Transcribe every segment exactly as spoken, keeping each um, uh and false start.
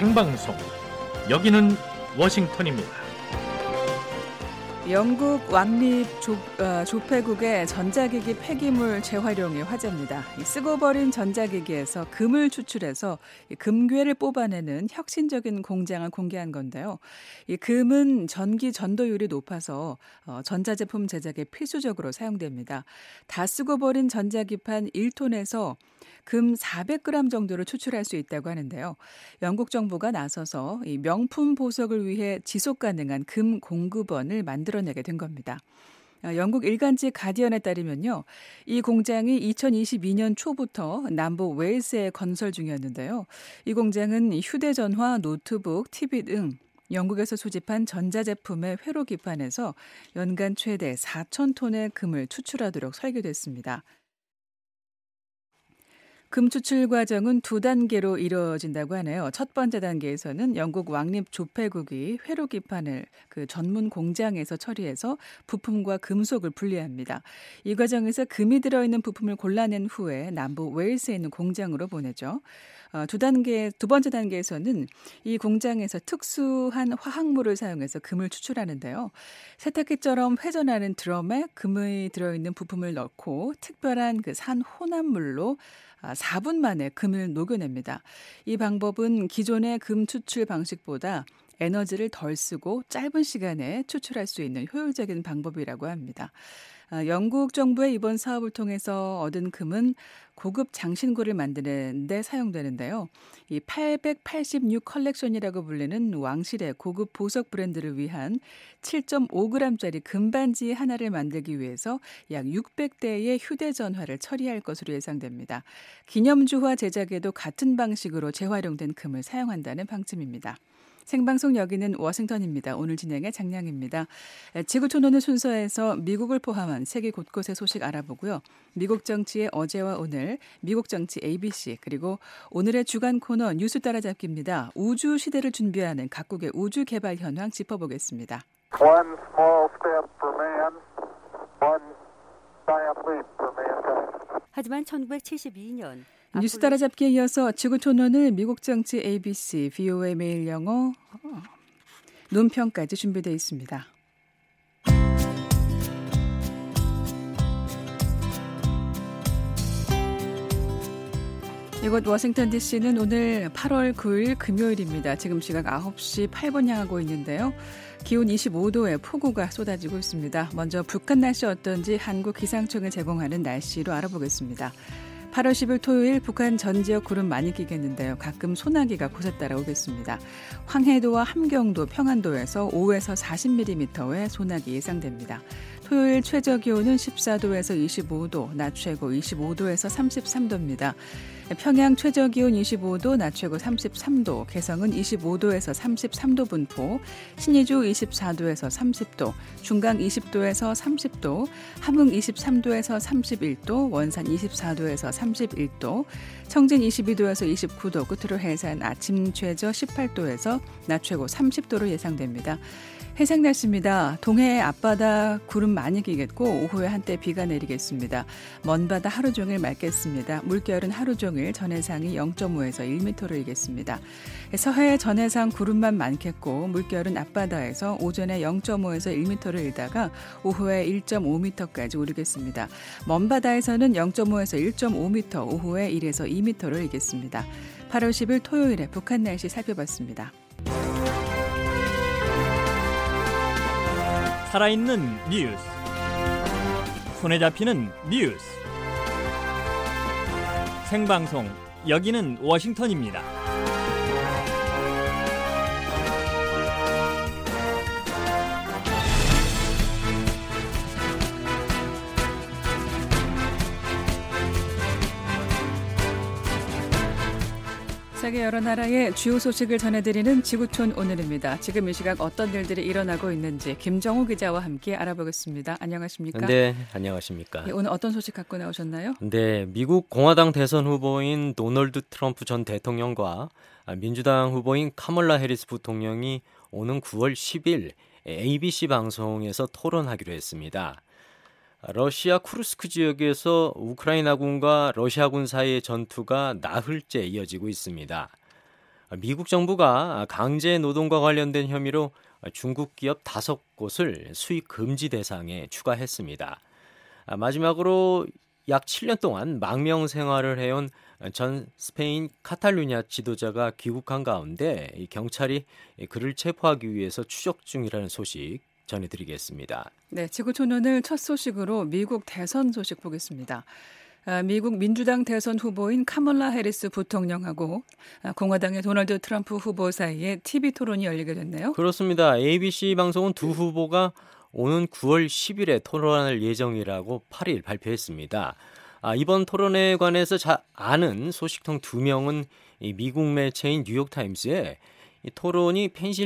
생방송, 여기는 워싱턴입니다. 영국 왕립 조, 어, 조폐국의 전자기기 폐기물 재활용이 화제입니다. 쓰고 버린 전자기기에서 금을 추출해서 금괴를 뽑아내는 혁신적인 공장을 공개한 건데요. 이 금은 전기 전도율이 높아서 어, 전자제품 제작에 필수적으로 사용됩니다. 다 쓰고 버린 전자기판 일 톤에서 금 사백 그램 정도를 추출할 수 있다고 하는데요. 영국 정부가 나서서 이 명품 보석을 위해 지속 가능한 금 공급원을 만들어내게 된 겁니다. 영국 일간지 가디언에 따르면요, 이 공장이 이천이십이 년 초부터 남부 웨일스에 건설 중이었는데요. 이 공장은 휴대전화, 노트북, 티비 등 영국에서 수집한 전자제품의 회로기판에서 연간 최대 사천 톤의 금을 추출하도록 설계됐습니다. 금 추출 과정은 두 단계로 이루어진다고 하네요. 첫 번째 단계에서는 영국 왕립 조폐국이 회로기판을 그 전문 공장에서 처리해서 부품과 금속을 분리합니다. 이 과정에서 금이 들어있는 부품을 골라낸 후에 남부 웨일스에 있는 공장으로 보내죠. 어, 두 단계, 두 번째 단계에서는 이 공장에서 특수한 화학물을 사용해서 금을 추출하는데요. 세탁기처럼 회전하는 드럼에 금이 들어있는 부품을 넣고 특별한 그 산 혼합물로 사 분 만에 금을 녹여냅니다. 이 방법은 기존의 금 추출 방식보다 에너지를 덜 쓰고 짧은 시간에 추출할 수 있는 효율적인 방법이라고 합니다. 영국 정부의 이번 사업을 통해서 얻은 금은 고급 장신구를 만드는 데 사용되는데요. 이 팔백팔십육 컬렉션이라고 불리는 왕실의 고급 보석 브랜드를 위한 칠 점 오 그램짜리 금반지 하나를 만들기 위해서 약 육백 대의 휴대전화를 처리할 것으로 예상됩니다. 기념주화 제작에도 같은 방식으로 재활용된 금을 사용한다는 방침입니다. 생방송 여기는 워싱턴입니다. 오늘 진행의 장량입니다. 지구촌 오늘 순서에서 미국을 포함한 세계 곳곳의 소식 알아보고요. 미국 정치의 어제와 오늘, 미국 정치 에이비씨, 그리고 오늘의 주간 코너 뉴스 따라잡기입니다. 우주 시대를 준비하는 각국의 우주 개발 현황 짚어보겠습니다. One small step for man, one giant leap for mankind. 하지만 천구백칠십이 년 뉴스 따라잡기에 이어서 지구촌 오늘 미국 정치 에이비씨, 브이오에이 매일 영어 논평까지 준비되어 있습니다. 이곳 워싱턴 디씨는 오늘 팔월 구일 금요일입니다. 지금 시각 아홉 시 팔 분 향하고 있는데요. 기온 이십오 도에 폭우가 쏟아지고 있습니다. 먼저 북한 날씨 어떤지 한국기상청이 제공하는 날씨로 알아보겠습니다. 팔월 십일 토요일 북한 전 지역 구름 많이 끼겠는데요. 가끔 소나기가 곳에 따라 오겠습니다. 황해도와 함경도, 평안도에서 오에서 사십 밀리미터의 소나기 예상됩니다. 토요일 최저 기온은 십사 도에서 이십오 도, 낮 최고 이십오 도에서 삼십삼 도입니다. 평양 최저 기온 이십오 도, 낮 최고 삼십삼 도, 개성은 이십오 도에서 삼십삼 도 분포, 신의주 이십사 도에서 삼십 도, 중강 이십 도에서 삼십 도, 함흥 이십삼 도에서 삼십일 도, 원산 이십사 도에서 삼십일 도, 청진 이십이 도에서 이십구 도, 끝으로 해산 아침 최저 십팔 도에서 낮 최고 삼십 도로 예상됩니다. 해상 날씨입니다. 동해 앞바다 구름 많이 끼겠고 오후에 한때 비가 내리겠습니다. 먼 바다 하루 종일 맑겠습니다. 물결은 하루 종일 전해상이 영 점 오에서 일 미터로 일겠습니다. 서해 전해상 구름만 많겠고 물결은 앞바다에서 오전에 영 점 오에서 일 미터를 일다가 오후에 일 점 오 미터까지 오르겠습니다. 먼 바다에서는 영 점 오에서 일 점 오 미터, 오후에 일에서 이 미터를 일겠습니다. 팔월 십일 토요일에 북한 날씨 살펴봤습니다. 살아있는 뉴스, 손에 잡히는 뉴스, 생방송, 여기는 워싱턴입니다. 세계 여러 나라의 주요 소식을 전해드리는 지구촌 오늘입니다. 지금 이 시각 어떤 일들이 일어나고 있는지 김정우 기자와 함께 알아보겠습니다. 안녕하십니까? 네, 안녕하십니까? 네, 오늘 어떤 소식 갖고 나오셨나요? 네, 미국 공화당 대선 후보인 도널드 트럼프 전 대통령과 민주당 후보인 카멀라 해리스 부통령이 오는 구월 십일 에이비씨 방송에서 토론하기로 했습니다. 러시아 쿠르스크 지역에서 우크라이나군과 러시아군 사이의 전투가 나흘째 이어지고 있습니다. 미국 정부가 강제 노동과 관련된 혐의로 중국 기업 다섯 곳을 수입 금지 대상에 추가했습니다. 마지막으로 약 칠 년 동안 망명 생활을 해온 전 스페인 카탈루냐 지도자가 귀국한 가운데 경찰이 그를 체포하기 위해서 추적 중이라는 소식 전해드리겠습니다. 네, 지구촌 오늘 첫 소식으로 미국 대선 소식 보겠습니다. 미국 민주당 대선 후보인 카멀라 해리스 부통령하고 공화당의 도널드 트럼프 후보 사이에 티비 토론이 열리게 됐네요. 그렇습니다. 에이비씨 방송은 두 후보가 오는 구월 십일에 토론할 예정이라고 팔 일 발표했습니다. 아, 이번 토론에 관해서 잘 아는 소식통 두 명은 이 미국 매체인 뉴욕타임스에 이 토론이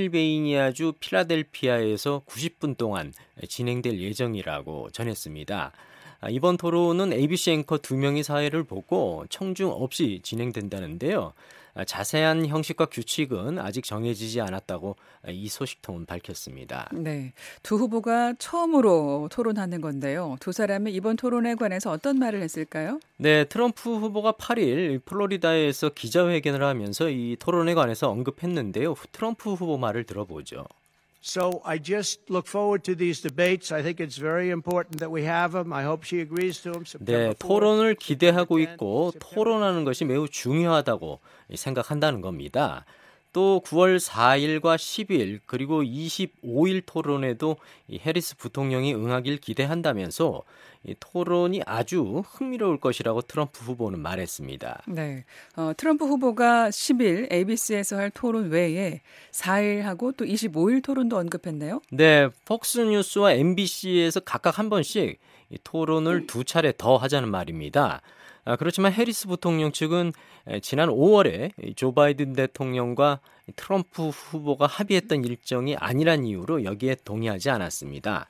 펜실베이니아주 필라델피아에서 구십 분 동안 진행될 예정이라고 전했습니다. 아, 이번 토론은 에이비씨 앵커 두 명이 사회를 보고 청중 없이 진행된다는데요. 아, 자세한 형식과 규칙은 아직 정해지지 않았다고 이 소식통은 밝혔습니다. 네, 두 후보가 처음으로 토론하는 건데요. 두 사람이 이번 토론에 관해서 어떤 말을 했을까요? 네, 트럼프 후보가 팔 일 플로리다에서 기자회견을 하면서 이 토론에 관해서 언급했는데요. 트럼프 후보 말을 들어보죠. So I just look forward to these debates. I think it's very important that we have them. I hope she agrees to them. 네, 토론을 기대하고 있고 토론하는 것이 매우 중요하다고 생각한다는 겁니다. 또 구월 사 일과 십 일 그리고 이십오 일 토론에도 이 해리스 부통령이 응하길 기대한다면서 이 토론이 아주 흥미로울 것이라고 트럼프 후보는 말했습니다. 네, 어, 트럼프 후보가 십 일 에이비씨에서 할 토론 외에 사 일하고 또 이십오 일 토론도 언급했네요. 네, 폭스뉴스와 엠비씨에서 각각 한 번씩 이 토론을 두 차례 더 하자는 말입니다. 아, 그렇지만 해리스 부통령 측은 지난 오월에 조 바이든 대통령과 트럼프 후보가 합의했던 일정이 아니란 이유로 여기에 동의하지 않았습니다.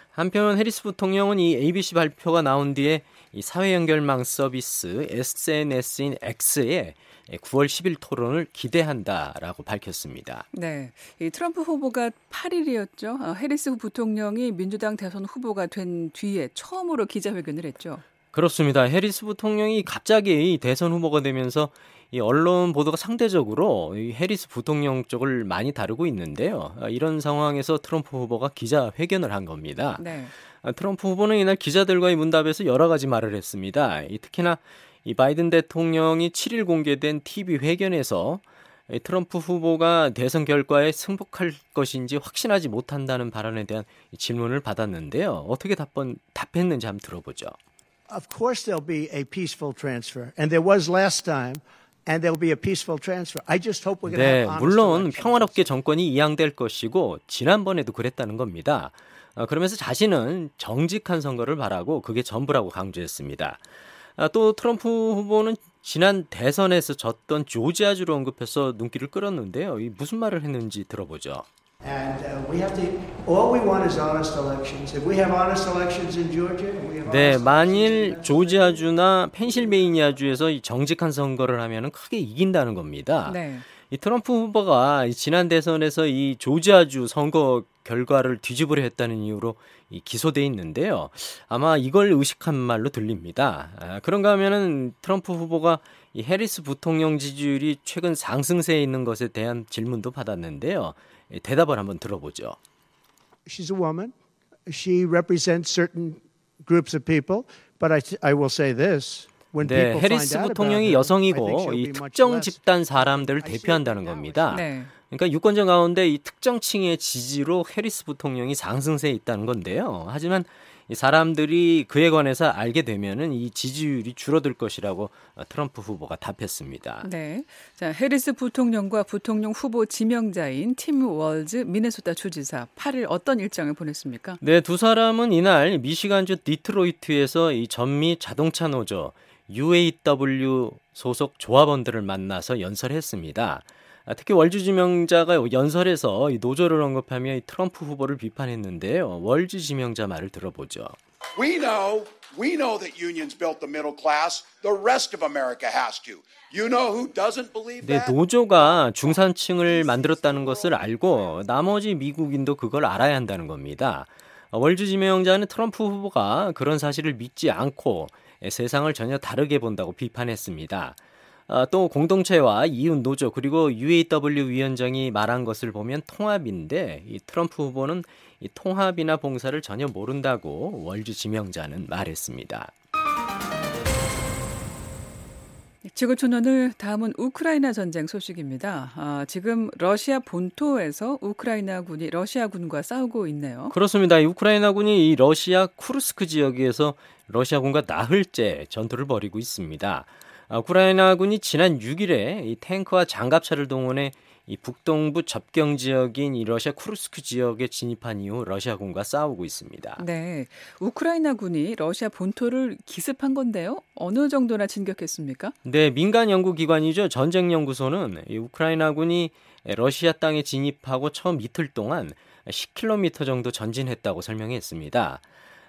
한편 해리스 부통령은 이 에이비씨 발표가 나온 뒤에 이 사회 연결망 서비스 에스엔에스인 X에 구월 십 일 토론을 기대한다라고 밝혔습니다. 네, 이 트럼프 후보가 팔 일이었죠. 어, 해리스 부통령이 민주당 대선 후보가 된 뒤에 처음으로 기자회견을 했죠. 그렇습니다. 해리스 부통령이 갑자기 대선 후보가 되면서 이 언론 보도가 상대적으로 이 해리스 부통령 쪽을 많이 다루고 있는데요. 이런 상황에서 트럼프 후보가 기자회견을 한 겁니다. 네. 트럼프 후보는 이날 기자들과의 문답에서 여러 가지 말을 했습니다. 특히나 이 바이든 대통령이 칠 일 공개된 티비 회견에서 트럼프 후보가 대선 결과에 승복할 것인지 확신하지 못한다는 발언에 대한 질문을 받았는데요. 어떻게 답변, 답했는지 한번 들어보죠. Of course there'll be a peaceful transfer. And there was last time. And there'll be a peaceful transfer. I just hope we're going to 네, have honest 물론 elections. 평화롭게 정권이 이양될 것이고 지난번에도 그랬다는 겁니다. 어, 그러면서 자신은 정직한 선거를 바라고 그게 전부라고 강조했습니다. 아, 또 트럼프 후보는 지난 대선에서 졌던 조지아주를 언급해서 눈길을 끌었는데요. 이 무슨 말을 했는지 들어보죠. And uh, we have to. All we want is honest elections. If we have honest elections in Georgia, we have. 네, honest 만일 조지아주나 펜실베이니아주에서 이 정직한 선거를 하면은 크게 이긴다는 겁니다. 네. 이 트럼프 후보가 지난 대선에서 이 조지아주 선거 결과를 뒤집으려 했다는 이유로 이 기소돼 있는데요. 아마 이걸 의식한 말로 들립니다. 아, 그런가 하면은 트럼프 후보가 이 해리스 부통령 지지율이 최근 상승세에 있는 것에 대한 질문도 받았는데요. 대답을 한번 들어보죠. She's a woman. She represents certain groups of people. But I, I will say this. When 네, people 해리스 find out 부통령이 about her, I think 여성이고 she'll 이 be much 특정 less. 집단 사람들을 대표한다는 겁니다. 네. 그러니까 유권자 가운데 이 특정 층의 지지로 해리스 부통령이 상승세에 있다는 건데요. 하지만 이 사람들이 그에 관해서 알게 되면은 이 지지율이 줄어들 것이라고 트럼프 후보가 답했습니다. 네. 자, 해리스 부통령과 부통령 후보 지명자인 팀 월즈 미네소타 주지사 팔 일 어떤 일정을 보냈습니까? 네, 두 사람은 이날 미시간주 디트로이트에서 이 전미 자동차 노조 유에이더블유 소속 조합원들을 만나서 연설했습니다. 특히 월주 지명자가 연설에서 이 노조를 언급하며 이 트럼프 후보를 비판했는데요. 월주 지명자 말을 들어보죠. We know, we know that unions built the middle class. The rest of America has to. You know who doesn't believe 네, that? 노조가 중산층을 만들었다는 것을 알고 나머지 미국인도 그걸 알아야 한다는 겁니다. 월주 지명자는 트럼프 후보가 그런 사실을 믿지 않고 세상을 전혀 다르게 본다고 비판했습니다. 또 공동체와 이웃 노조 그리고 유에이더블유 위원장이 말한 것을 보면 통합인데 이 트럼프 후보는 이 통합이나 봉사를 전혀 모른다고 월주 지명자는 말했습니다. 지구촌 오늘 다음은 우크라이나 전쟁 소식입니다. 아, 지금 러시아 본토에서 우크라이나군이 러시아군과 싸우고 있네요. 그렇습니다. 우크라이나군이 이 러시아 쿠르스크 지역에서 러시아군과 나흘째 전투를 벌이고 있습니다. 우크라이나군이 지난 육 일에 이 탱크와 장갑차를 동원해 이 북동부 접경 지역인 이 러시아 쿠르스크 지역에 진입한 이후 러시아군과 싸우고 있습니다. 네, 우크라이나군이 러시아 본토를 기습한 건데요. 어느 정도나 진격했습니까? 네, 민간 연구기관이죠. 전쟁연구소는 이 우크라이나군이 러시아 땅에 진입하고 처음 이틀 동안 십 킬로미터 정도 전진했다고 설명했습니다.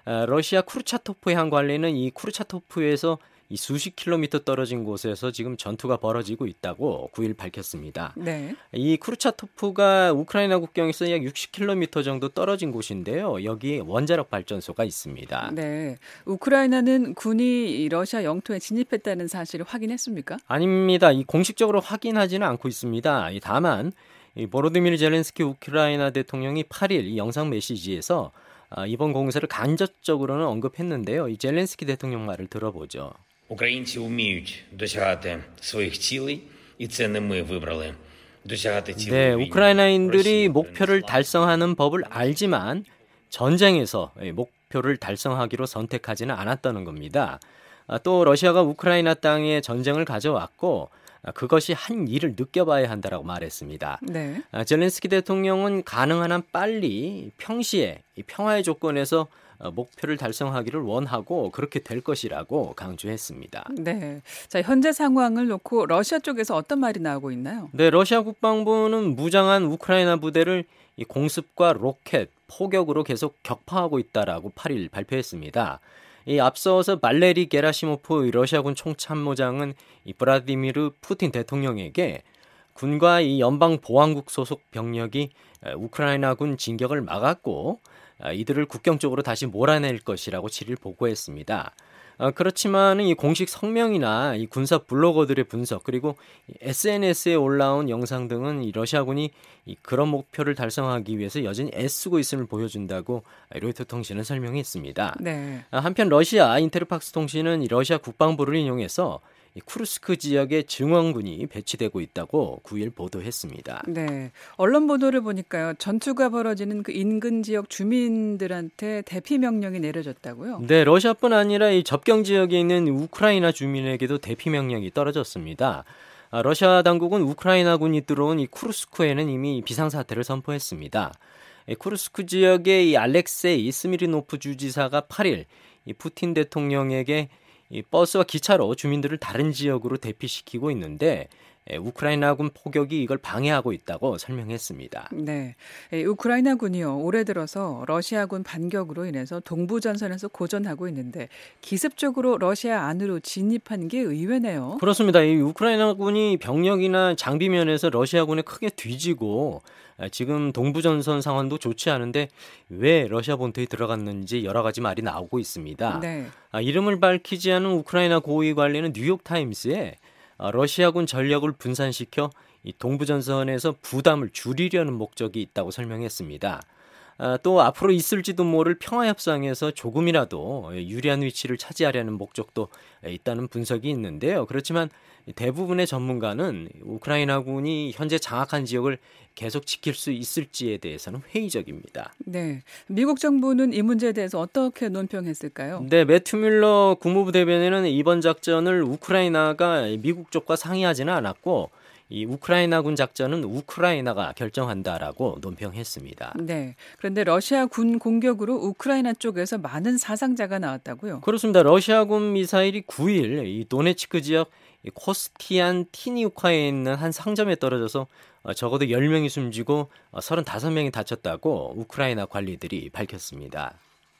러시아 쿠르차토프의 한 관리는 이 쿠르차토프에서 이 수십 킬로미터 떨어진 곳에서 지금 전투가 벌어지고 있다고 구 일 밝혔습니다. 네. 이 쿠르차토프가 우크라이나 국경에서 약 육십 킬로미터 정도 떨어진 곳인데요. 여기 원자력 발전소가 있습니다. 네. 우크라이나는 군이 러시아 영토에 진입했다는 사실을 확인했습니까? 아닙니다. 이 공식적으로 확인하지는 않고 있습니다. 다만 이 보로디미르 젤렌스키 우크라이나 대통령이 팔 일 이 영상 메시지에서 이번 공세를 간접적으로는 언급했는데요. 이 젤렌스키 대통령 말을 들어보죠. Українці вміють досягати своїх цілей, і це не ми вибрали. досягати цілей. 네, 우크라이나인들이 목표를 달성하는 법을 알지만 전쟁에서 목표를 달성하기로 선택하지는 않았다는 겁니다. 또 러시아가 우크라이나 땅에 전쟁을 가져왔고 그것이 한 일을 느껴봐야 한다라고 말했습니다. 네. 젤렌스키 대통령은 가능한 한 빨리 평시에 이 평화의 조건에서 목표를 달성하기를 원하고 그렇게 될 것이라고 강조했습니다. 네. 자, 현재 상황을 놓고 러시아 쪽에서 어떤 말이 나오고 있나요? 네, 러시아 국방부는 무장한 우크라이나 부대를 이 공습과 로켓, 포격으로 계속 격파하고 있다라고 팔 일 발표했습니다. 이 앞서서 발레리 게라시모프 러시아군 총참모장은 이 브라디미르 푸틴 대통령에게 군과 이 연방 보안국 소속 병력이 우크라이나군 진격을 막았고 이들을 국경 쪽으로 다시 몰아낼 것이라고 칠 일 보고했습니다. 그렇지만 이 공식 성명이나 이 군사 블로거들의 분석 그리고 에스엔에스에 올라온 영상 등은 이 러시아군이 이 그런 목표를 달성하기 위해서 여전히 애쓰고 있음을 보여준다고 로이터 통신은 설명했습니다. 네. 한편 러시아 인테르팍스 통신은 이 러시아 국방부를 인용해서 이 쿠르스크 지역에 증원군이 배치되고 있다고 구 일 보도했습니다. 네, 언론 보도를 보니까요. 전투가 벌어지는 그 인근 지역 주민들한테 대피 명령이 내려졌다고요? 네, 러시아뿐 아니라 이 접경 지역에 있는 우크라이나 주민에게도 대피 명령이 떨어졌습니다. 아, 러시아 당국은 우크라이나군이 들어온 이 쿠르스크에는 이미 비상사태를 선포했습니다. 이 쿠르스크 지역의 이 알렉세이 스미르노프 주지사가 팔 일 이 푸틴 대통령에게 이 버스와 기차로 주민들을 다른 지역으로 대피시키고 있는데 우크라이나군 포격이 이걸 방해하고 있다고 설명했습니다. 네, 우크라이나군이요 올해 들어서 러시아군 반격으로 인해서 동부 전선에서 고전하고 있는데 기습적으로 러시아 안으로 진입한 게 의외네요. 그렇습니다. 이 우크라이나군이 병력이나 장비 면에서 러시아군에 크게 뒤지고 지금 동부 전선 상황도 좋지 않은데 왜 러시아 본토에 들어갔는지 여러 가지 말이 나오고 있습니다. 네. 아, 이름을 밝히지 않은 우크라이나 고위 관리는 뉴욕타임스에 러시아군 전력을 분산시켜 이 동부전선에서 부담을 줄이려는 목적이 있다고 설명했습니다. 또 앞으로 있을지도 모를 평화협상에서 조금이라도 유리한 위치를 차지하려는 목적도 있다는 분석이 있는데요. 그렇지만 대부분의 전문가는 우크라이나군이 현재 장악한 지역을 계속 지킬 수 있을지에 대해서는 회의적입니다. 네, 미국 정부는 이 문제에 대해서 어떻게 논평했을까요? 네, 매튜 뮬러 국무부 대변인은 이번 작전을 우크라이나가 미국 쪽과 상의하지는 않았고 이 우크라이나군 작전은 우크라이나가 결정한다라고 논평했습니다. 네. 그런데 러시아 군 공격으로 우크라이나 쪽에서 많은 사상자가 나왔다고요? 그렇습니다. 러시아군 미사일이 구 일 이 도네츠크 지역 코스티안 티니우카에 있는 한 상점에 떨어져서 적어도 열 명이 숨지고 서른다섯 명이 다쳤다고 우크라이나 관리들이 밝혔습니다.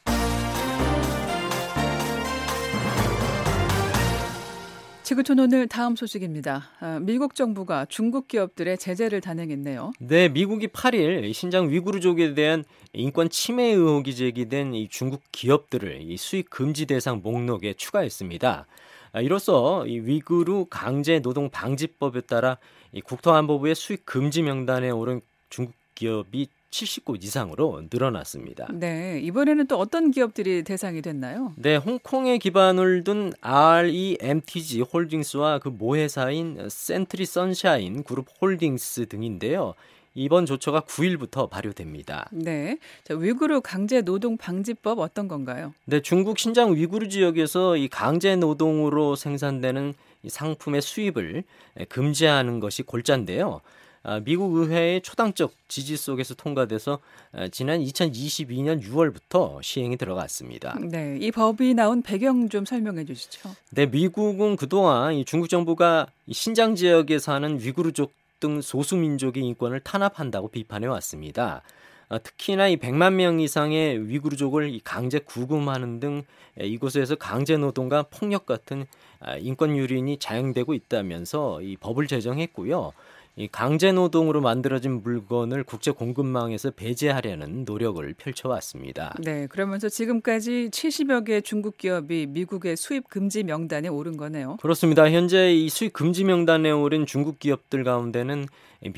지구촌 오늘 다음 소식입니다. 아, 미국 정부가 중국 기업들의 제재를 단행했네요. 네, 미국이 팔 일 신장 위구르족에 대한 인권 침해 의혹이 제기된 이 중국 기업들을 이 수입 금지 대상 목록에 추가했습니다. 이로써 이 위구르 강제 노동 방지법에 따라 이 국토안보부의 수입 금지 명단에 오른 중국 기업이 칠십 곳 이상으로 늘어났습니다. 네, 이번에는 또 어떤 기업들이 대상이 됐나요? 네, 홍콩에 기반을 둔 알이엠티지 홀딩스와 그 모회사인 센트리 선샤인 그룹 홀딩스 등인데요. 이번 조처가 구 일부터 발효됩니다. 네, 자, 위구르 강제 노동 방지법 어떤 건가요? 네, 중국 신장 위구르 지역에서 이 강제 노동으로 생산되는 이 상품의 수입을 금지하는 것이 골자인데요. 미국 의회의 초당적 지지 속에서 통과돼서 지난 이천이십이 년 유월부터 시행이 들어갔습니다. 네, 이 법이 나온 배경 좀 설명해 주시죠. 네, 미국은 그동안 이 중국 정부가 이 신장 지역에 사는 위구르족 등 소수민족의 인권을 탄압한다고 비판해 왔습니다. 특히나 이 백만 명 이상의 위구르족을 강제 구금하는 등 이곳에서 강제 노동과 폭력 같은 인권 유린이 자행되고 있다면서 이 법을 제정했고요. 이 강제 노동으로 만들어진 물건을 국제 공급망에서 배제하려는 노력을 펼쳐왔습니다. 네, 그러면서 지금까지 칠십여 개 중국 기업이 미국의 수입 금지 명단에 오른 거네요. 그렇습니다. 현재 이 수입 금지 명단에 오른 중국 기업들 가운데는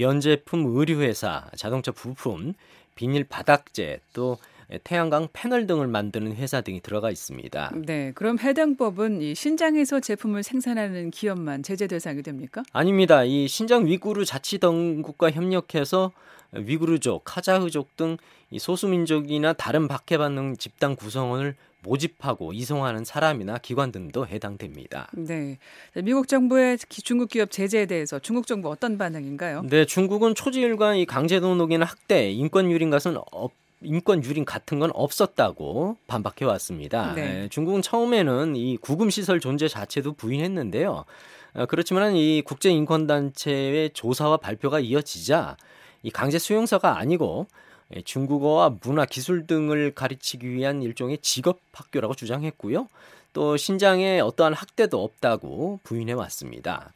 면제품 의류회사, 자동차 부품, 비닐 바닥재, 또 태양광 패널 등을 만드는 회사 등이 들어가 있습니다. 네, 그럼 해당 법은 이 신장에서 제품을 생산하는 기업만 제재 대상이 됩니까? 아닙니다. 이 신장 위구르 자치당국과 협력해서 위구르족, 카자흐족 등 이 소수민족이나 다른 박해받는 집단 구성원을 모집하고 이송하는 사람이나 기관 등도 해당됩니다. 네, 미국 정부의 중국 기업 제재에 대해서 중국 정부 어떤 반응인가요? 네, 중국은 초지일관 이 강제노동이나 학대, 인권 유린 것은 없. 인권 유린 같은 건 없었다고 반박해 왔습니다. 네. 중국은 처음에는 이 구금 시설 존재 자체도 부인했는데요. 그렇지만 이 국제 인권 단체의 조사와 발표가 이어지자 이 강제 수용소가 아니고 중국어와 문화, 기술 등을 가르치기 위한 일종의 직업 학교라고 주장했고요. 또 신장에 어떠한 학대도 없다고 부인해 왔습니다.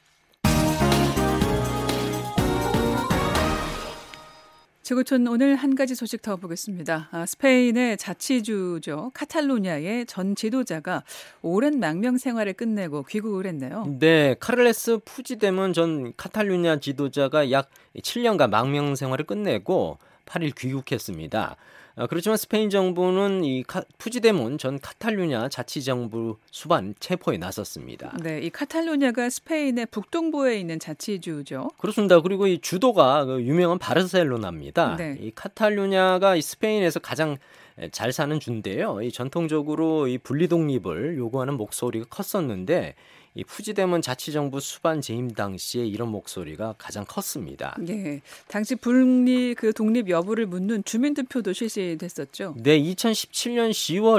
지구촌 오늘 한 가지 소식 더 보겠습니다. 아, 스페인의 자치주죠. 카탈루냐의 전 지도자가 오랜 망명 생활을 끝내고 귀국을 했네요. 네, 카를레스 푸지데몬 전 카탈루냐 지도자가 약 칠 년간 망명 생활을 끝내고 팔 일 귀국했습니다. 그렇지만 스페인 정부는 이 카, 푸지데몬 전 카탈루냐 자치정부 수반 체포에 나섰습니다. 네, 이 카탈루냐가 스페인의 북동부에 있는 자치주죠. 그렇습니다. 그리고 이 주도가 그 유명한 바르셀로나입니다. 네. 이 카탈루냐가 이 스페인에서 가장 잘 사는 주인데요. 이 전통적으로 이 분리 독립을 요구하는 목소리가 컸었는데 이 푸지데몬 자치정부 수반 재임 당시에 이런 목소리가 가장 컸습니다. 네, 당시 분리 그 독립 여부를 묻는 주민투표도 실시됐었죠. 네, 이천십칠 년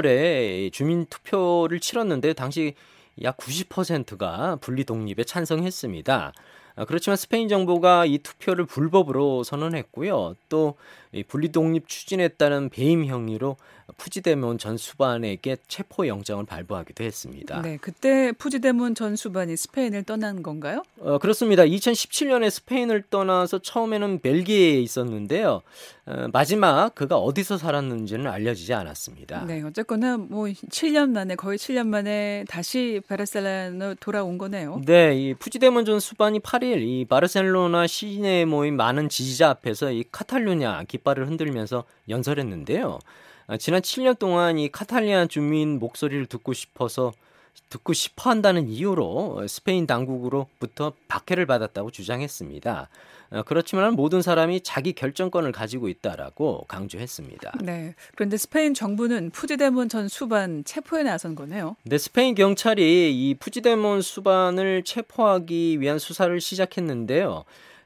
시월에 주민투표를 치렀는데 당시 약 구십 퍼센트가 분리 독립에 찬성했습니다. 그렇지만 스페인 정부가 이 투표를 불법으로 선언했고요. 또 분리 독립 추진에 따른 배임 형의로 푸지데몬 전 수반에게 체포 영장을 발부하기도 했습니다. 네, 그때 푸지데몬 전 수반이 스페인을 떠난 건가요? 어, 그렇습니다. 이천십칠 년에 스페인을 떠나서 처음에는 벨기에에 있었는데요. 어, 마지막 그가 어디서 살았는지는 알려지지 않았습니다. 네, 어쨌거나 뭐 칠 년 만에 거의 칠 년 만에 다시 바르셀로나로 돌아온 거네요. 네, 이 푸지데몬 전 수반이 팔 일 이 바르셀로나 시내에 모인 많은 지지자 앞에서 이 카탈루냐 깃발을 흔들면서 연설했는데요. 지난 칠 년 동안 이 카탈리아 주민 목소리를 듣고 싶어서 듣고 싶어 한다는 이유로 스페인 당국으로부터 박해를 받았다고 주장했습니다. 그렇지만 모든 사람이 자기 결정권을 가지고 있다라고 강조했습니다. 네. 그런데 스페인 정부는 푸지데몬 전 수반 체포에 나선 거네요. 네, 스페인 경찰이 이 푸지데몬 수반을 체포하기 위한 수사를 시작했는데요.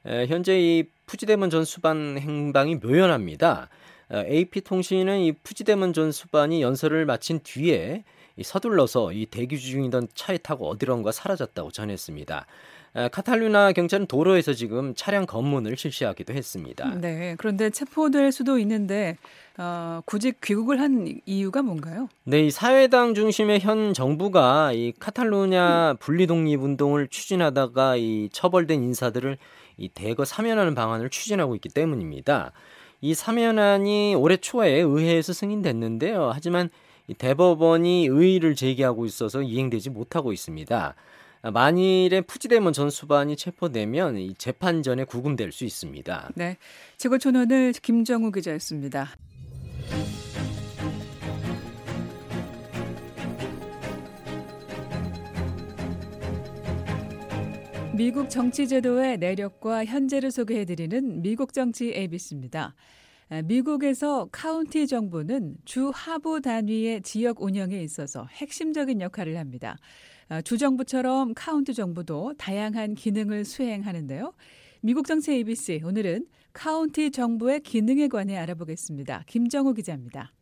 현재 이 푸지데몬 전 수반 행방이 묘연합니다. 에이피통신은 이 푸지데몬 전 수반이 연설을 마친 뒤에 이 서둘러서 이 대기 중이던 차에 타고 어디론가 사라졌다고 전했습니다. 카탈루냐 경찰은 도로에서 지금 차량 검문을 실시하기도 했습니다. 네, 그런데 체포될 수도 있는데 어, 굳이 귀국을 한 이유가 뭔가요? 네, 이 사회당 중심의 현 정부가 이 카탈루냐 분리독립 운동을 추진하다가 이 처벌된 인사들을 이 대거 사면하는 방안을 추진하고 있기 때문입니다. 이 사면안이 올해 초에 의회에서 승인됐는데요. 하지만 이 대법원이 의의를 제기하고 있어서 이행되지 못하고 있습니다. 만일에 푸지데몬 전 수반이 체포되면 이 재판전에 구금될 수 있습니다. 네, 지구촌오늘 김정우 기자였습니다. 미국 정치 제도의 내력과 현재를 소개해드리는 미국 정치 에이비씨입니다. 미국에서 카운티 정부는 주 하부 단위의 지역 운영에 있어서 핵심적인 역할을 합니다. 주정부처럼 카운티 정부도 다양한 기능을 수행하는데요. 미국 정치 에이비씨, 오늘은 카운티 정부의 기능에 관해 알아보겠습니다. 김정우 기자입니다.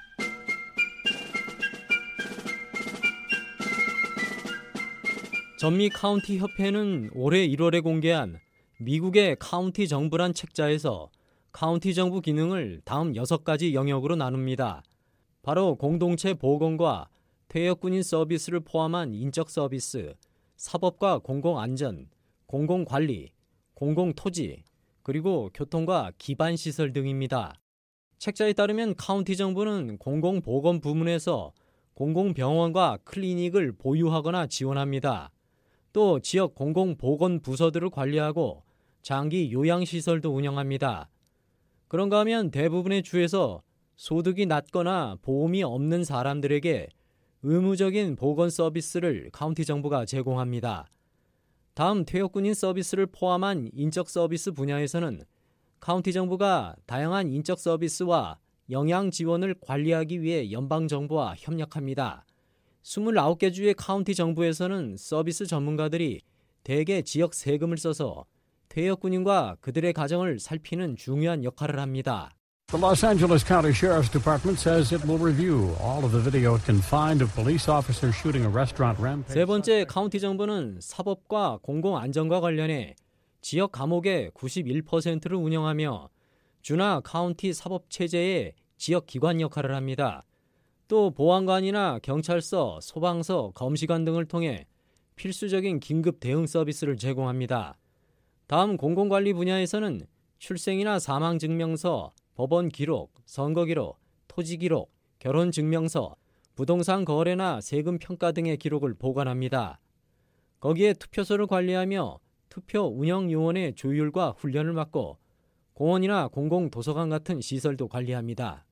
전미 카운티 협회는 올해 일월에 공개한 미국의 카운티 정부란 책자에서 카운티 정부 기능을 다음 여섯 가지 영역으로 나눕니다. 바로 공동체 보건과 퇴역군인 서비스를 포함한 인적 서비스, 사법과 공공안전, 공공관리, 공공토지, 그리고 교통과 기반시설 등입니다. 책자에 따르면 카운티 정부는 공공보건 부문에서 공공병원과 클리닉을 보유하거나 지원합니다. 또 지역 공공보건 부서들을 관리하고 장기 요양시설도 운영합니다. 그런가 하면 대부분의 주에서 소득이 낮거나 보험이 없는 사람들에게 의무적인 보건 서비스를 카운티 정부가 제공합니다. 다음 퇴역군인 서비스를 포함한 인적 서비스 분야에서는 카운티 정부가 다양한 인적 서비스와 영양 지원을 관리하기 위해 연방정부와 협력합니다. 이십구 개 주의 카운티 정부에서는 서비스 전문가들이 대개 지역 세금을 써서 퇴역군인과 그들의 가정을 살피는 중요한 역할을 합니다. The Los Angeles County Sheriff's Department says it will review all of the video it can find of police officers shooting a restaurant rampage. 세 번째, 카운티 정부는 사법과 공공안전과 관련해 지역 감옥의 구십일 퍼센트를 운영하며 주나 카운티 사법체제의 지역 기관 역할을 합니다. 또 보안관이나 경찰서, 소방서, 검시관 등을 통해 필수적인 긴급 대응 서비스를 제공합니다. 다음 공공관리 분야에서는 출생이나 사망증명서, 법원 기록, 선거 기록, 토지 기록, 결혼 증명서, 부동산 거래나 세금 평가 등의 기록을 보관합니다. 거기에 투표소를 관리하며 투표 운영 요원의 조율과 훈련을 맡고 공원이나 공공도서관 같은 시설도 관리합니다.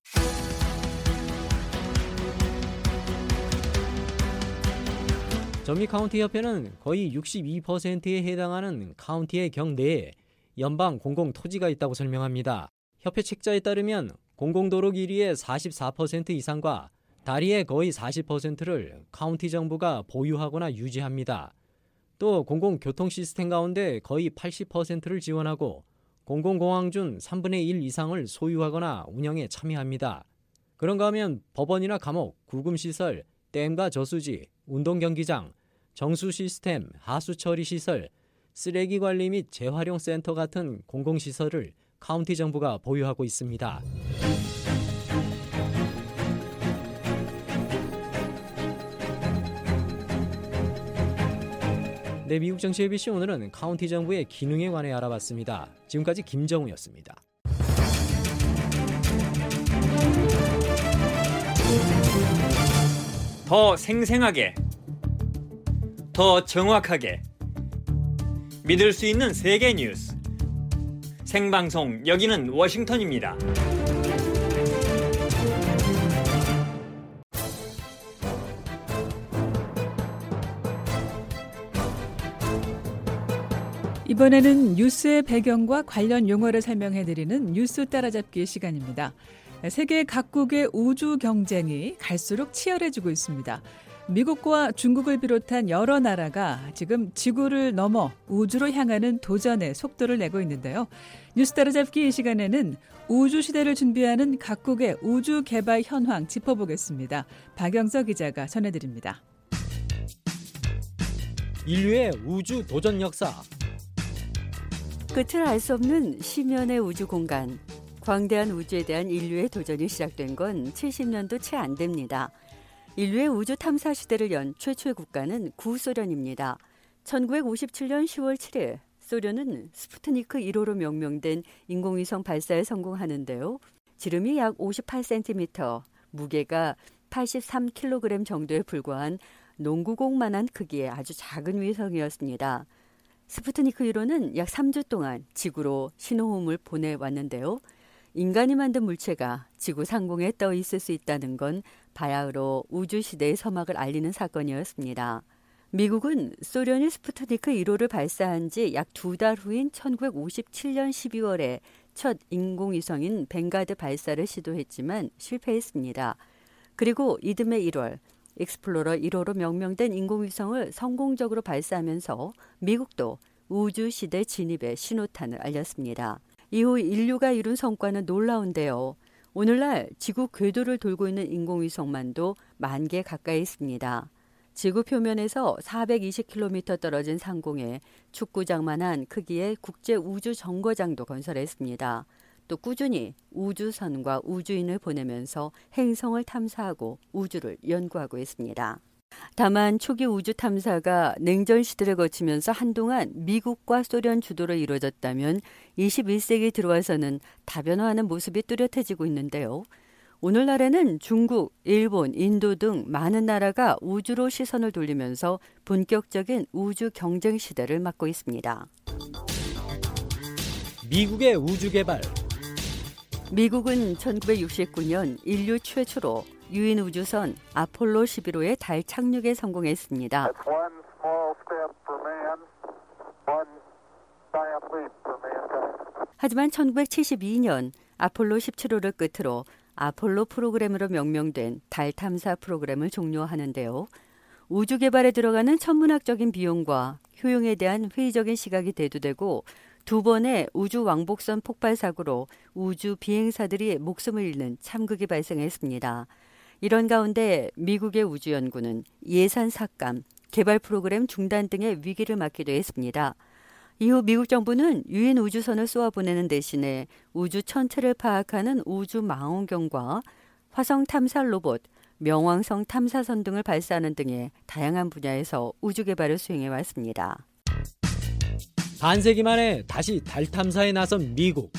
전미 카운티 협회는 거의 육십이 퍼센트에 해당하는 카운티의 경내에 연방 공공토지가 있다고 설명합니다. 협회 책자에 따르면 공공도로 길이의 사십사 퍼센트 이상과 다리의 거의 사십 퍼센트를 카운티 정부가 보유하거나 유지합니다. 또 공공교통 시스템 가운데 거의 팔십 퍼센트를 지원하고 공공공항 중 삼분의 일 이상을 소유하거나 운영에 참여합니다. 그런가 하면 법원이나 감옥, 구금시설, 댐과 저수지, 운동경기장, 정수 시스템, 하수 처리 시설, 쓰레기 관리 및 재활용 센터 같은 공공시설을 카운티 정부가 보유하고 있습니다. 네, 미국 정치 에이비씨 오늘은 카운티 정부의 기능에 관해 알아봤습니다. 지금까지 김정우였습니다. 더 생생하게, 더 정확하게 믿을 수 있는 세계 뉴스. 생방송 여기는 워싱턴입니다. 이번에는 뉴스의 배경과 관련 용어를 설명해드리는 뉴스 따라잡기 시간입니다. 세계 각국의 우주 경쟁이 갈수록 치열해지고 있습니다. 미국과 중국을 비롯한 여러 나라가 지금 지구를 넘어 우주로 향하는 도전에 속도를 내고 있는데요. 뉴스 따라잡기 이 시간에는 우주 시대를 준비하는 각국의 우주 개발 현황 짚어보겠습니다. 박영서 기자가 전해드립니다. 인류의 우주 도전 역사. 끝을 알 수 없는 심연의 우주 공간. 광대한 우주에 대한 인류의 도전이 시작된 건 칠십 년도 채 안 됩니다. 인류의 우주 탐사 시대를 연 최초의 국가는 구소련입니다. 천구백오십칠 년 시월 칠일 소련은 스푸트니크 일 호로 명명된 인공위성 발사에 성공하는데요. 지름이 약 오십팔 센티미터, 무게가 백팔십삼 킬로그램 정도에 불과한 농구공만한 크기의 아주 작은 위성이었습니다. 스푸트니크 일 호는 약 삼 주 동안 지구로 신호음을 보내왔는데요. 인간이 만든 물체가 지구 상공에 떠 있을 수 있다는 건 바야흐로 우주시대의 서막을 알리는 사건이었습니다. 미국은 소련이 스푸트니크 일 호를 발사한 지 약 두 달 후인 천구백오십칠 년 십이월에 첫 인공위성인 뱅가드 발사를 시도했지만 실패했습니다. 그리고 이듬해 일월 익스플로러 일 호로 명명된 인공위성을 성공적으로 발사하면서 미국도 우주시대 진입의 신호탄을 알렸습니다. 이후 인류가 이룬 성과는 놀라운데요. 오늘날 지구 궤도를 돌고 있는 인공위성만도 만 개 가까이 있습니다. 지구 표면에서 사백이십 킬로미터 떨어진 상공에 축구장만한 크기의 국제 우주 정거장도 건설했습니다. 또 꾸준히 우주선과 우주인을 보내면서 행성을 탐사하고 우주를 연구하고 있습니다. 다만 초기 우주 탐사가 냉전 시대를 거치면서 한동안 미국과 소련 주도로 이루어졌다면 이십일 세기 들어와서는 다변화하는 모습이 뚜렷해지고 있는데요. 오늘날에는 중국, 일본, 인도 등 많은 나라가 우주로 시선을 돌리면서 본격적인 우주 경쟁 시대를 맞고 있습니다. 미국의 우주 개발. 미국은 천구백육십구 년 인류 최초로 유인 우주선 아폴로 십일 호의 달 착륙에 성공했습니다. 하지만 천구백칠십이 년 아폴로 십칠 호를 끝으로 아폴로 프로그램으로 명명된 달 탐사 프로그램을 종료하는데요. 우주 개발에 들어가는 천문학적인 비용과 효용에 대한 회의적인 시각이 대두되고 두 번의 우주 왕복선 폭발 사고로 우주 비행사들이 목숨을 잃는 참극이 발생했습니다. 이런 가운데 미국의 우주연구는 예산 삭감, 개발 프로그램 중단 등의 위기를 맞기도 했습니다. 이후 미국 정부는 유인 우주선을 쏘아보내는 대신에 우주 천체를 파악하는 우주 망원경과 화성 탐사 로봇, 명왕성 탐사선 등을 발사하는 등의 다양한 분야에서 우주 개발을 수행해 왔습니다. 반세기 만에 다시 달 탐사에 나선 미국.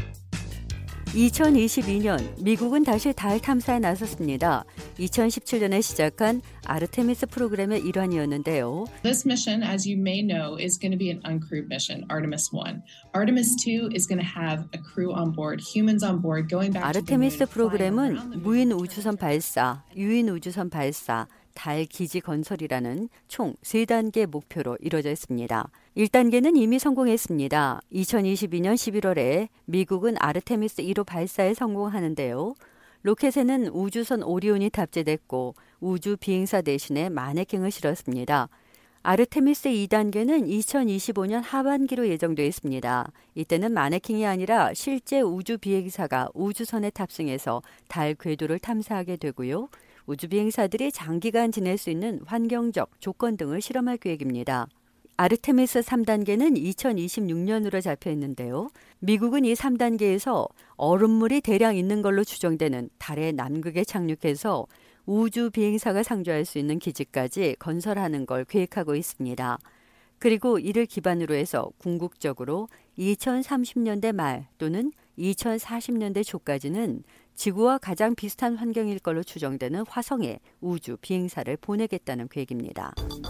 이천이십이 년 미국은 다시 달 탐사에 나섰습니다. 이천십칠 년에 시작한 아르테미스 프로그램의 일환이었는데요. This mission, as you may know, is going to be an uncrewed mission, Artemis one. Artemis two is going to have a crew on board, humans on board, going back to the moon. 아르테미스 프로그램은 무인 우주선 발사, 유인 우주선 발사, 달 기지 건설이라는 총 세 단계 목표로 이루어져 있습니다. 일 단계는 이미 성공했습니다. 이천이십이 년 십일월에 미국은 아르테미스 일 호 발사에 성공하는데요. 로켓에는 우주선 오리온이 탑재됐고 우주 비행사 대신에 마네킹을 실었습니다. 아르테미스 이 단계는 이천이십오 년 하반기로 예정되어 있습니다. 이때는 마네킹이 아니라 실제 우주 비행사가 우주선에 탑승해서 달 궤도를 탐사하게 되고요. 우주 비행사들이 장기간 지낼 수 있는 환경적 조건 등을 실험할 계획입니다. 아르테미스 삼 단계는 이천이십육 년으로 잡혀 있는데요. 미국은 이 삼 단계에서 얼음물이 대량 있는 걸로 추정되는 달의 남극에 착륙해서 우주 비행사가 상주할 수 있는 기지까지 건설하는 걸 계획하고 있습니다. 그리고 이를 기반으로 해서 궁극적으로 이천삼십 년대 말 또는 이천사십 년대 초까지는 지구와 가장 비슷한 환경일 걸로 추정되는 화성에 우주 비행사를 보내겠다는 계획입니다.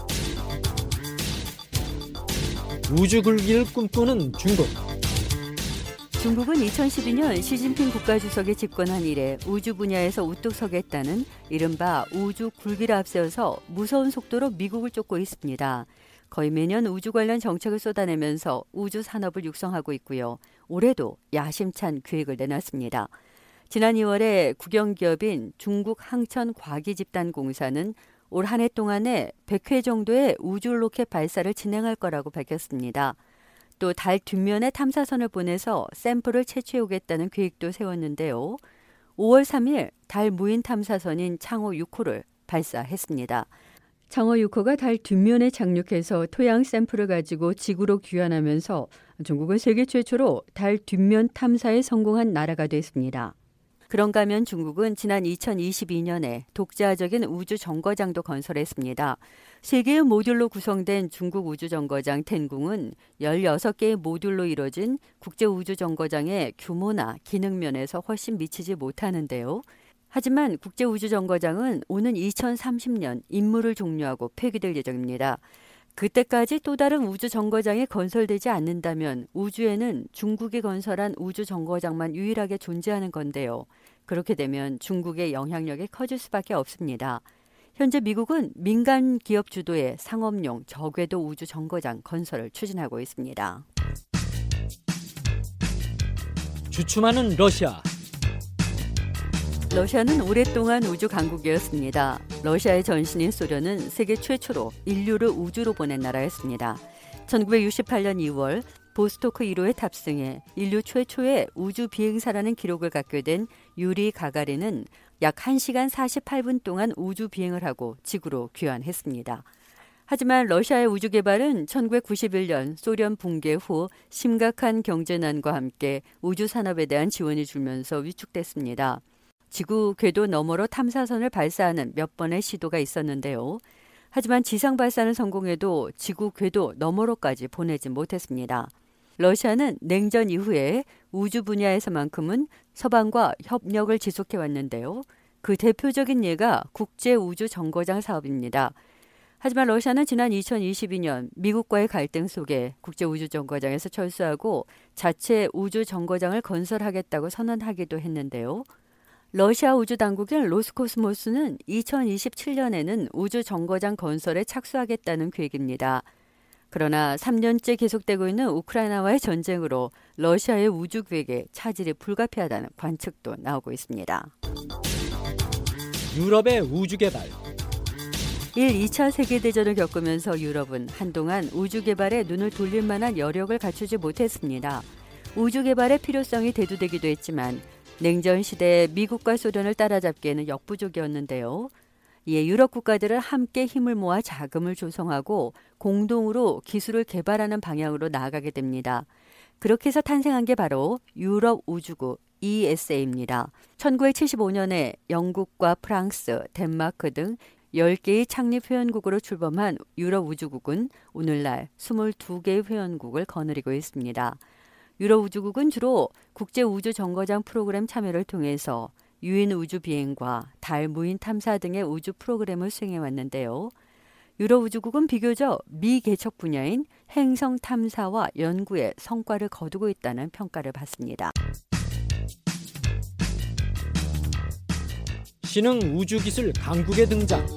우주 굴기를 꿈꾸는 중국. 중국은 이천십이 년 시진핑 국가주석이 집권한 이래 우주 분야에서 우뚝 서겠다는 이른바 우주 굴기를 앞세워서 무서운 속도로 미국을 쫓고 있습니다. 거의 매년 우주 관련 정책을 쏟아내면서 우주 산업을 육성하고 있고요. 올해도 야심찬 계획을 내놨습니다. 지난 이월에 국영기업인 중국항천과기집단공사는 올 한 해 동안에 백 회 정도의 우주 로켓 발사를 진행할 거라고 밝혔습니다. 또 달 뒷면에 탐사선을 보내서 샘플을 채취해오겠다는 계획도 세웠는데요. 오월 삼일 달 무인 탐사선인 창호 육 호를 발사했습니다. 창호 육 호가 달 뒷면에 착륙해서 토양 샘플을 가지고 지구로 귀환하면서 중국은 세계 최초로 달 뒷면 탐사에 성공한 나라가 됐습니다. 그런가 하면 중국은 지난 이천이십이 년에 독자적인 우주 정거장도 건설했습니다. 세 개의 모듈로 구성된 중국 우주 정거장 텐궁은 열여섯 개의 모듈로 이뤄진 국제 우주 정거장의 규모나 기능 면에서 훨씬 미치지 못하는데요. 하지만 국제우주정거장은 오는 이천삼십 년 임무를 종료하고 폐기될 예정입니다. 그때까지 또 다른 우주정거장이 건설되지 않는다면 우주에는 중국이 건설한 우주정거장만 유일하게 존재하는 건데요. 그렇게 되면 중국의 영향력이 커질 수밖에 없습니다. 현재 미국은 민간 기업 주도의 상업용 저궤도 우주정거장 건설을 추진하고 있습니다. 주춤하는 러시아. 러시아는 오랫동안 우주 강국이었습니다. 러시아의 전신인 소련은 세계 최초로 인류를 우주로 보낸 나라였습니다. 천구백육십팔 년 이월 보스토크 일 호에 탑승해 인류 최초의 우주 비행사라는 기록을 갖게 된 유리 가가린은 약 한 시간 사십팔 분 동안 우주 비행을 하고 지구로 귀환했습니다. 하지만 러시아의 우주 개발은 천구백구십일 년 소련 붕괴 후 심각한 경제난과 함께 우주 산업에 대한 지원이 줄면서 위축됐습니다. 지구 궤도 너머로 탐사선을 발사하는 몇 번의 시도가 있었는데요. 하지만 지상 발사는 성공해도 지구 궤도 너머로까지 보내지 못했습니다. 러시아는 냉전 이후에 우주 분야에서만큼은 서방과 협력을 지속해 왔는데요. 그 대표적인 예가 국제우주정거장 사업입니다. 하지만 러시아는 지난 이천이십이 년 미국과의 갈등 속에 국제우주정거장에서 철수하고 자체 우주정거장을 건설하겠다고 선언하기도 했는데요. 러시아 우주당국인 로스코스모스는 이천이십칠 년에는 우주정거장 건설에 착수하겠다는 계획입니다. 그러나 삼 년째 계속되고 있는 우크라이나와의 전쟁으로 러시아의 우주 계획에 차질이 불가피하다는 관측도 나오고 있습니다. 유럽의 우주 개발. 일, 이 차 세계대전을 겪으면서 유럽은 한동안 우주 개발에 눈을 돌릴 만한 여력을 갖추지 못했습니다. 우주 개발의 필요성이 대두되기도 했지만 냉전 시대에 미국과 소련을 따라잡기에는 역부족이었는데요. 이에 유럽 국가들은 함께 힘을 모아 자금을 조성하고 공동으로 기술을 개발하는 방향으로 나아가게 됩니다. 그렇게 해서 탄생한 게 바로 유럽 우주국 이에스에이입니다. 천구백칠십오 년에 영국과 프랑스, 덴마크 등 열 개의 창립 회원국으로 출범한 유럽 우주국은 오늘날 이십이 개의 회원국을 거느리고 있습니다. 유럽 우주국은 주로 국제우주정거장 프로그램 참여를 통해서 유인 우주 비행과 달 무인 탐사 등의 우주 프로그램을 수행해 왔는데요. 유럽 우주국은 비교적 미개척 분야인 행성 탐사와 연구에 성과를 거두고 있다는 평가를 받습니다. 신흥 우주기술 강국의 등장.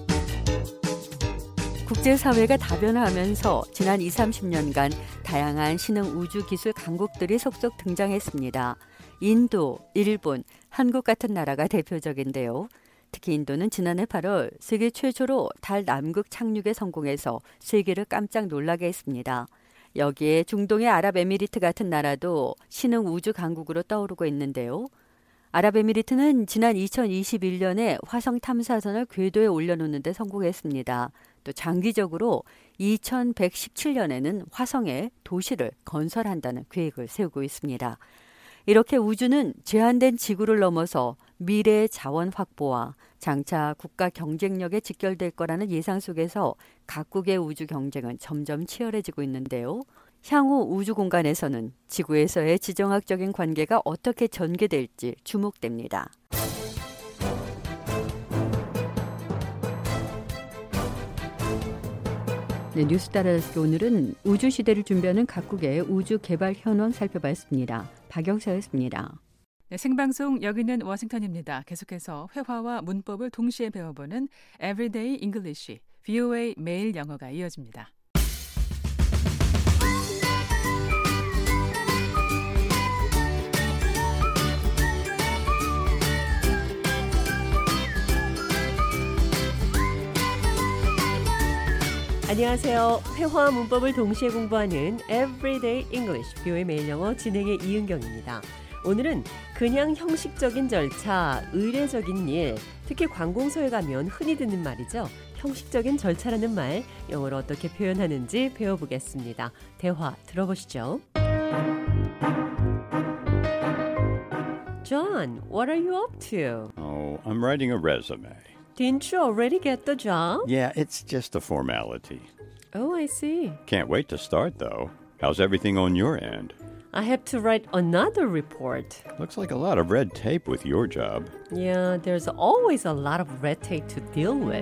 국제사회가 다변화하면서 지난 이삼십 년간 다양한 신흥 우주기술 강국들이 속속 등장했습니다. 인도, 일본, 한국 같은 나라가 대표적인데요. 특히 인도는 지난해 팔월 세계 최초로 달 남극 착륙에 성공해서 세계를 깜짝 놀라게 했습니다. 여기에 중동의 아랍에미리트 같은 나라도 신흥 우주 강국으로 떠오르고 있는데요. 아랍에미리트는 지난 이천이십일 년에 화성 탐사선을 궤도에 올려놓는 데 성공했습니다. 또 장기적으로 이천백십칠 년에는 화성에 도시를 건설한다는 계획을 세우고 있습니다. 이렇게 우주는 제한된 지구를 넘어서 미래의 자원 확보와 장차 국가 경쟁력에 직결될 거라는 예상 속에서 각국의 우주 경쟁은 점점 치열해지고 있는데요. 향후 우주 공간에서는 지구에서의 지정학적인 관계가 어떻게 전개될지 주목됩니다. 네, 뉴스 따라잡기 오늘은 우주 시대를 준비하는 각국의 우주 개발 현황 살펴봤습니다. 박영서였습니다. 네, 생방송 여기는 워싱턴입니다. 계속해서 회화와 문법을 동시에 배워보는 Everyday English, 브이오에이 매일 영어가 이어집니다. 안녕하세요. 회화와 문법을 동시에 공부하는 Everyday English, 브이오에이 매일 영어 진행의 이은경입니다. 오늘은 그냥 형식적인 절차, 의례적인 일, 특히 관공서에 가면 흔히 듣는 말이죠. 형식적인 절차라는 말, 영어로 어떻게 표현하는지 배워보겠습니다. 대화 들어보시죠. John, what are you up to? Oh, I'm writing a resume. Didn't you already get the job? Yeah, it's just a formality. Oh, I see. Can't wait to start, though. How's everything on your end? I have to write another report. Looks like a lot of red tape with your job. Yeah, there's always a lot of red tape to deal with.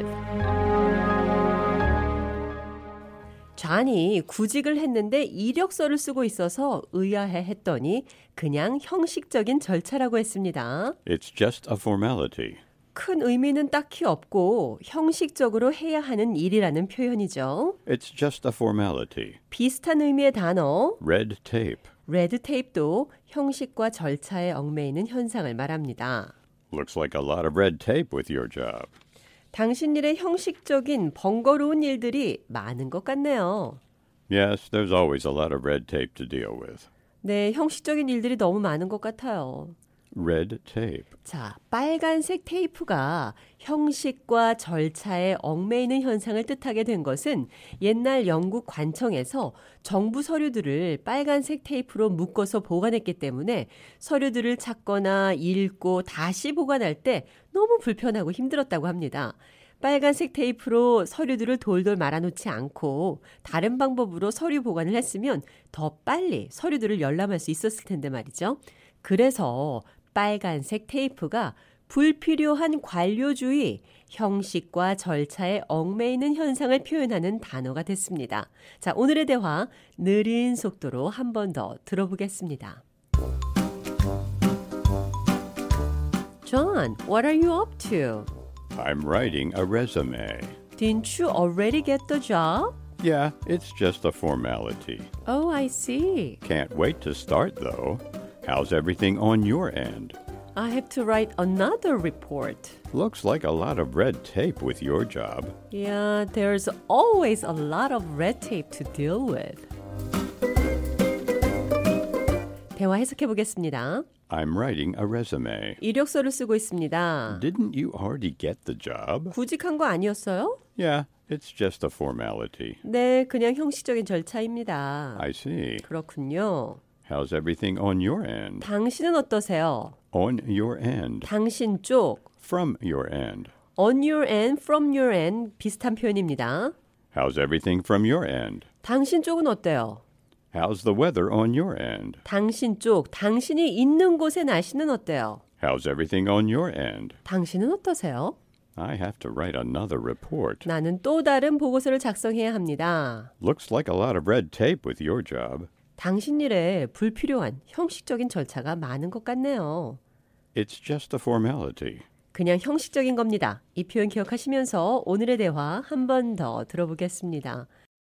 존이 구직을 했는데 이력서를 쓰고 있어서 의아해 했더니 그냥 형식적인 절차라고 했습니다. It's just a formality. 큰 의미는 딱히 없고 형식적으로 해야 하는 일이라는 표현이죠. It's just a formality. 비슷한 의미의 단어 Red tape. 레드 테이프도 형식과 절차에 얽매이는 현상을 말합니다. Looks like a lot of red tape with your job. 당신 일의 형식적인 번거로운 일들이 많은 것 같네요. Yes, there's always a lot of red tape to deal with. 네, 형식적인 일들이 너무 많은 것 같아요. Red tape. 자, 빨간색 테이프가 형식과 절차에 얽매이는 현상을 뜻하게 된 것은 옛날 영국 관청에서 정부 서류들을 빨간색 테이프로 묶어서 보관했기 때문에 서류들을 찾거나 읽고 다시 보관할 때 너무 불편하고 힘들었다고 합니다. 빨간색 테이프로 서류들을 돌돌 말아놓지 않고 다른 방법으로 서류 보관을 했으면 더 빨리 서류들을 열람할 수 있었을 텐데 말이죠. 그래서 빨간색 테이프가 불필요한 관료주의, 형식과 절차에 얽매이는 현상을 표현하는 단어가 됐습니다. 자, 오늘의 대화 느린 속도로 한 번 더 들어보겠습니다. John, what are you up to? I'm writing a resume. Didn't you already get the job? Yeah, it's just a formality. Oh, I see. Can't wait to start, though. How's everything on your end? I have to write another report. Looks like a lot of red tape with your job. Yeah, there's always a lot of red tape to deal with. 대화 해석해 보겠습니다. I'm writing a resume. 이력서를 쓰고 있습니다. Didn't you already get the job? 구직한 거 아니었어요? Yeah, it's just a formality. 네, 그냥 형식적인 절차입니다. I see. 그렇군요. How's everything on your end? 당신은 어떠세요? On your end. 당신 쪽. From your end. On your end, from your end 비슷한 표현입니다. How's everything from your end? 당신 쪽은 어때요? How's the weather on your end? 당신 쪽, 당신이 있는 곳의 날씨는 어때요? How's everything on your end? 당신은 어떠세요? I have to write another report. 나는 또 다른 보고서를 작성해야 합니다. Looks like a lot of red tape with your job. 당신 일에 불필요한 형식적인 절차가 많은 것 같네요. It's just a formality. 그냥 형식적인 겁니다. 이 표현 기억하시면서 오늘의 대화 한 번 더 들어보겠습니다.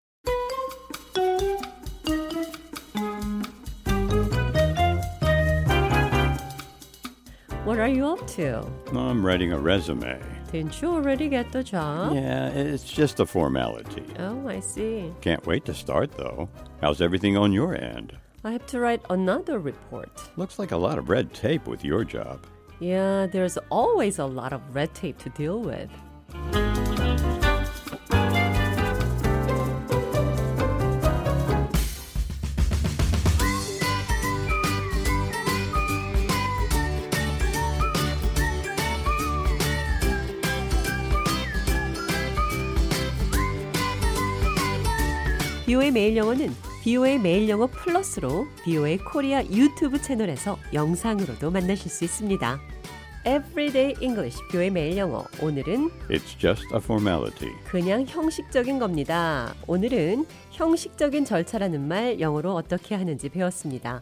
What are you up to? I'm writing a resume. Didn't you already get the job? Yeah, it's just a formality. Oh, I see. Can't wait to start, though. How's everything on your end? I have to write another report. Looks like a lot of red tape with your job. Yeah, there's always a lot of red tape to deal with. 비오에이 매일 영어는 비오에이 매일 영어 플러스로 비오에이 코리아 유튜브 채널에서 영상으로도 만나실 수 있습니다. Everyday English, 비오에이 매일 영어. 오늘은 It's just a formality. 그냥 형식적인 겁니다. 오늘은 형식적인 절차라는 말 영어로 어떻게 하는지 배웠습니다.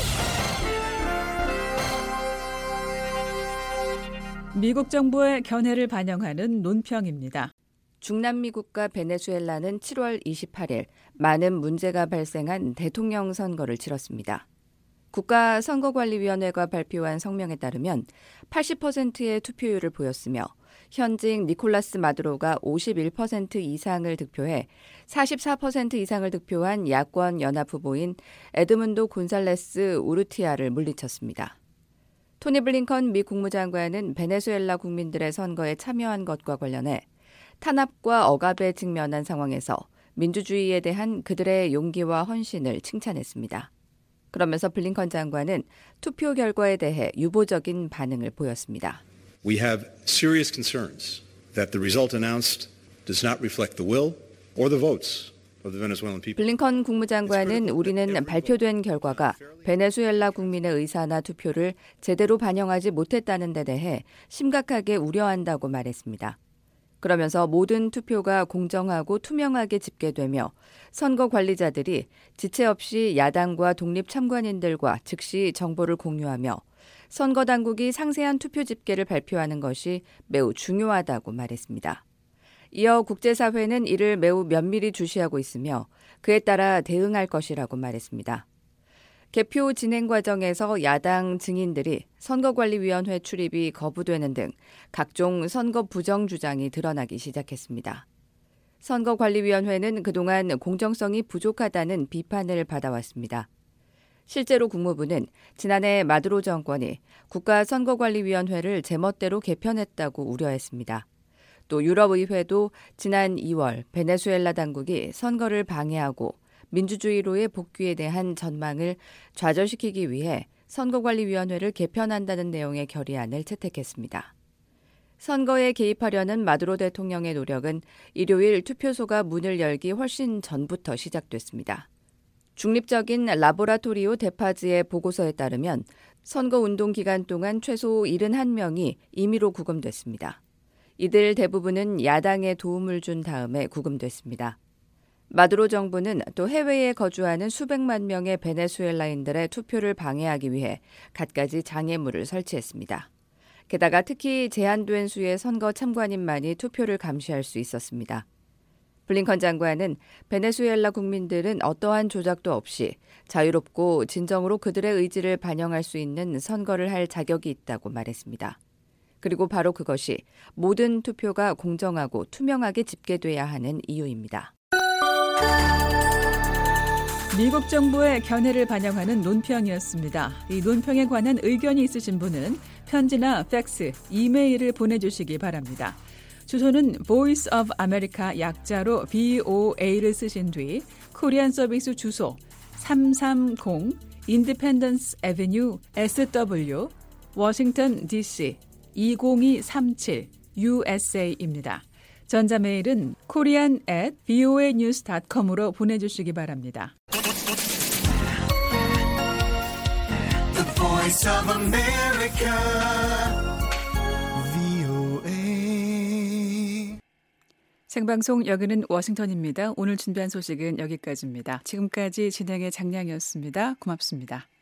미국 정부의 견해를 반영하는 논평입니다. 중남미 국가 베네수엘라는 칠월 이십팔일 많은 문제가 발생한 대통령 선거를 치렀습니다. 국가선거관리위원회가 발표한 성명에 따르면 팔십 퍼센트의 투표율을 보였으며 현직 니콜라스 마두로가 오십일 퍼센트 이상을 득표해 사십사 퍼센트 이상을 득표한 야권 연합 후보인 에드문도 곤살레스 우르티아를 물리쳤습니다. 토니 블링컨 미 국무장관은 베네수엘라 국민들의 선거에 참여한 것과 관련해 탄압과 억압에 직면한 상황에서 민주주의에 대한 그들의 용기와 헌신을 칭찬했습니다. 그러면서 블링컨 장관은 투표 결과에 대해 유보적인 반응을 보였습니다. We have serious concerns that the result announced does not reflect the will or the votes of the Venezuelan people. 블링컨 국무장관은 우리는 발표된 결과가 베네수엘라 국민의 의사나 투표를 제대로 반영하지 못했다는 데 대해 심각하게 우려한다고 말했습니다. 그러면서 모든 투표가 공정하고 투명하게 집계되며 선거 관리자들이 지체 없이 야당과 독립 참관인들과 즉시 정보를 공유하며 선거 당국이 상세한 투표 집계를 발표하는 것이 매우 중요하다고 말했습니다. 이어 국제사회는 이를 매우 면밀히 주시하고 있으며 그에 따라 대응할 것이라고 말했습니다. 개표 진행 과정에서 야당 증인들이 선거관리위원회 출입이 거부되는 등 각종 선거 부정 주장이 드러나기 시작했습니다. 선거관리위원회는 그동안 공정성이 부족하다는 비판을 받아왔습니다. 실제로 국무부는 지난해 마두로 정권이 국가선거관리위원회를 제멋대로 개편했다고 우려했습니다. 또 유럽의회도 지난 이월 베네수엘라 당국이 선거를 방해하고 민주주의로의 복귀에 대한 전망을 좌절시키기 위해 선거관리위원회를 개편한다는 내용의 결의안을 채택했습니다. 선거에 개입하려는 마두로 대통령의 노력은 일요일 투표소가 문을 열기 훨씬 전부터 시작됐습니다. 중립적인 라보라토리오 데파즈의 보고서에 따르면 선거운동 기간 동안 최소 칠십일 명이 임의로 구금됐습니다. 이들 대부분은 야당에 도움을 준 다음에 구금됐습니다. 마두로 정부는 또 해외에 거주하는 수백만 명의 베네수엘라인들의 투표를 방해하기 위해 갖가지 장애물을 설치했습니다. 게다가 특히 제한된 수의 선거 참관인만이 투표를 감시할 수 있었습니다. 블링컨 장관은 베네수엘라 국민들은 어떠한 조작도 없이 자유롭고 진정으로 그들의 의지를 반영할 수 있는 선거를 할 자격이 있다고 말했습니다. 그리고 바로 그것이 모든 투표가 공정하고 투명하게 집계돼야 하는 이유입니다. 미국 정부의 견해를 반영하는 논평이었습니다. 이 논평에 관한 의견이 있으신 분은 편지나 팩스, 이메일을 보내주시기 바랍니다. 주소는 Voice of America 약자로 브이오에이를 쓰신 뒤 코리안 서비스 주소 삼삼공 Independence Avenue 에스더블유 워싱턴 디씨 이공이삼칠 유에스에이입니다. 전자메일은 korean at voanews dot com으로 보내주시기 바랍니다. The Voice of America, 브이오에이. 생방송 여기는 워싱턴입니다. 오늘 준비한 소식은 여기까지입니다. 지금까지 진행의 장량이었습니다. 고맙습니다.